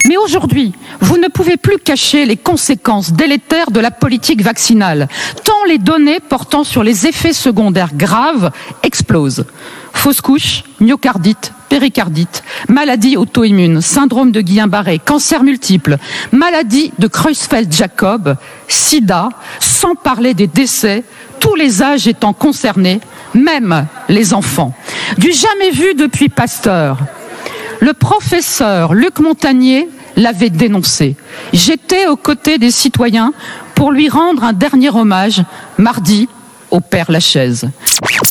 Mais aujourd'hui, vous ne pouvez plus cacher les conséquences délétères de la politique vaccinale, tant les données portant sur les effets secondaires graves explosent. Fausse couche, myocardite, péricardite, maladie auto-immune, syndrome de Guillain-Barré, cancer multiple, maladie de Creutzfeldt-Jakob, sida, sans parler des décès, tous les âges étant concernés, même les enfants. Du jamais vu depuis Pasteur. Le professeur Luc Montagnier l'avait dénoncé. J'étais aux côtés des citoyens pour lui rendre un dernier hommage mardi au Père Lachaise.